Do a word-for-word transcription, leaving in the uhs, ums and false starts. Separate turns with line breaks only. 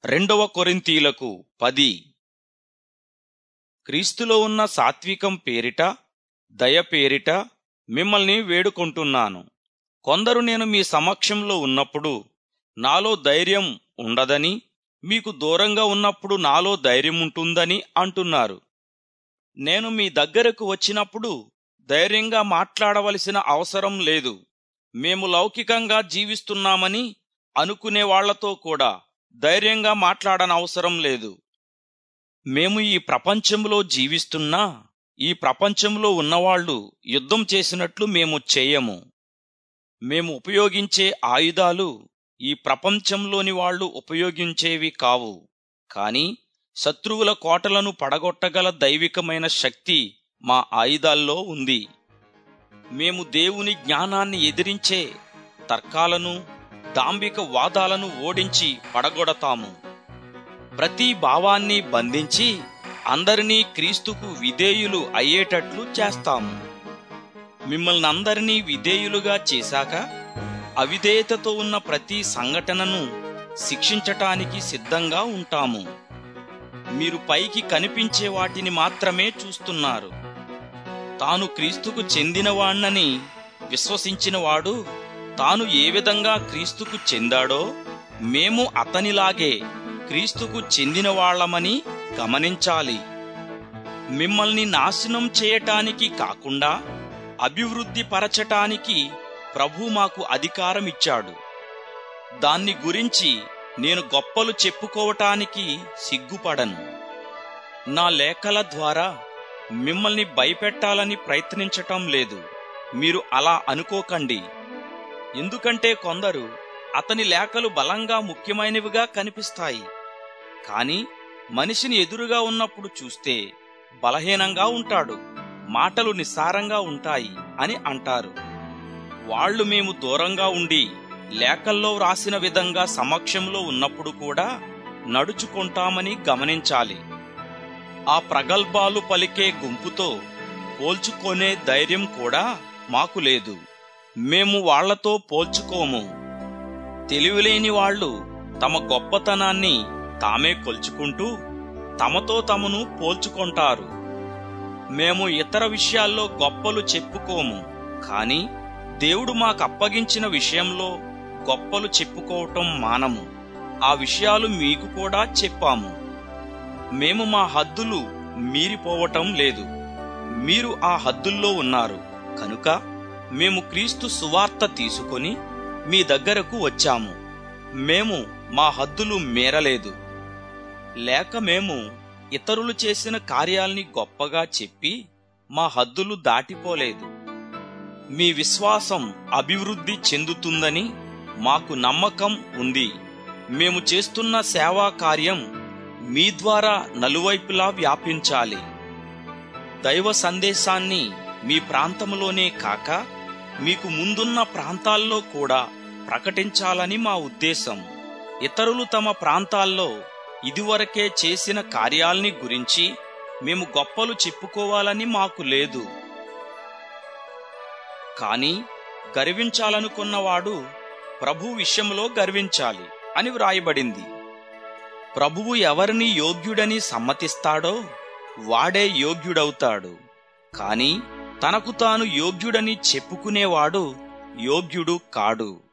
రెండవ కొరింథీయులకు పది. క్రీస్తులో ఉన్న సాత్వికం పేరిట, దయ పేరిట మిమ్మల్ని వేడుకొంటున్నాను. కొందరు నేను మీ సమక్షంలో ఉన్నప్పుడు నాలో ధైర్యం ఉండదని, మీకు దూరంగా ఉన్నప్పుడు నాలో ధైర్యం ఉంటుందని అంటున్నారు. నేను మీ దగ్గరకు వచ్చినప్పుడు ధైర్యంగా మాట్లాడవలసిన అవసరం లేదు. మేము లౌకికంగా జీవిస్తున్నామని అనుకునే వాళ్లతో కూడా ధైర్యంగా మాట్లాడనవసరం లేదు. మేము ఈ ప్రపంచంలో జీవిస్తున్నా ఈ ప్రపంచంలో ఉన్నవాళ్లు యుద్ధం చేసినట్లు మేము చేయము. మేము ఉపయోగించే ఆయుధాలు ఈ ప్రపంచంలోని వాళ్లు ఉపయోగించేవి కావు. కాని శత్రువుల కోటలను పడగొట్టగల దైవికమైన శక్తి మా ఆయుధాల్లో ఉంది. మేము దేవుని జ్ఞానాన్ని ఎదిరించే తర్కాలను, డాంబిక వాదాలను ఓడించి పడగొడతాము. ప్రతి భావాన్ని బంధించి అందరినీ క్రీస్తుకు విధేయులు అయ్యేటట్లు చేస్తాము. మిమ్మల్ని అందరినీ విధేయులుగా చేశాక అవిధేయతతో ఉన్న ప్రతి సంఘటనను శిక్షించటానికి సిద్ధంగా ఉంటాము. మీరు పైకి కనిపించే వాటిని మాత్రమే చూస్తున్నారు. తాను క్రీస్తుకు చెందినవాణ్ణని విశ్వసించినవాడు తాను ఏ విధంగా క్రీస్తుకు చెందాడో మేము అతనిలాగే క్రీస్తుకు చెందిన వాళ్ళమని గమనించాలి. మిమ్మల్ని నాశనం చేయటానికి కాకుండా అభివృద్ధి పరచటానికి ప్రభు మాకు అధికారం ఇచ్చాడు. దాన్ని గురించి నేను గొప్పలు చెప్పుకోవటానికి సిగ్గుపడను. నా లేఖల ద్వారా మిమ్మల్ని భయపెట్టాలని ప్రయత్నించటం లేదు. మీరు అలా అనుకోకండి. ఎందుకంటే కొందరు అతని లేఖలు బలంగా ముఖ్యమైనవిగా కనిపిస్తాయి, కాని మనిషిని ఎదురుగా ఉన్నప్పుడు చూస్తే బలహీనంగా ఉంటాడు, మాటలు నిస్సారంగా ఉంటాయి అని అంటారు. వాళ్ళు మేము దూరంగా ఉండి లేఖల్లో వ్రాసిన విధంగా సమక్షంలో ఉన్నప్పుడు కూడా నడుచుకుంటామని గమనించాలి. ఆ ప్రగల్భాలు పలికే గుంపుతో పోల్చుకొనే ధైర్యం కూడా మాకు లేదు. మేము వాళ్లతో పోల్చుకోము. తెలివిలేని వాళ్ళు తమ గొప్పతనాన్ని తామే కొల్చుకుంటూ తమతో తమను పోల్చుకుంటారు. మేము ఇతర విషయాల్లో గొప్పలు చెప్పుకోము, కాని దేవుడు మాకు అప్పగించిన విషయంలో గొప్పలు చెప్పుకోవటం మానము. ఆ విషయాలు మీకు కూడా చెప్పాము. మేము మా హద్దులు మీరిపోవటం లేదు. మీరు ఆ హద్దుల్లో ఉన్నారు కనుక మేము క్రీస్తు సువార్త తీసుకొని మీ దగ్గరకు వచ్చాము. మేము మా హద్దులు మీరలేదు. లేక మేము ఇతరులు చేసిన కార్యాల్ని గొప్పగా చెప్పి మా హద్దులు దాటిపోలేదు. మీ విశ్వాసం అభివృద్ధి చెందుతుందని మాకు నమ్మకం ఉంది. మేము చేస్తున్న సేవా కార్యం మీ ద్వారా నలువైపులా వ్యాపించాలి. దైవ సందేశాన్ని మీ ప్రాంతంలోనే కాక మీకు ముందున్న ప్రాంతాల్లో కూడా ప్రకటించాలని మా ఉద్దేశం. ఇతరులు తమ ప్రాంతాల్లో ఇదివరకే చేసిన కార్యాల్ని గురించి మేము గొప్పలు చెప్పుకోవాలని మాకు లేదు. కాని గర్వించాలనుకున్నవాడు ప్రభు విషయంలో గర్వించాలి అని వ్రాయబడింది. ప్రభువు ఎవరిని యోగ్యుడని సమ్మతిస్తాడో వాడే యోగ్యుడవుతాడు. కాని తనకు తాను యోగ్యుడని చెప్పుకునేవాడు యోగ్యుడు కాడు.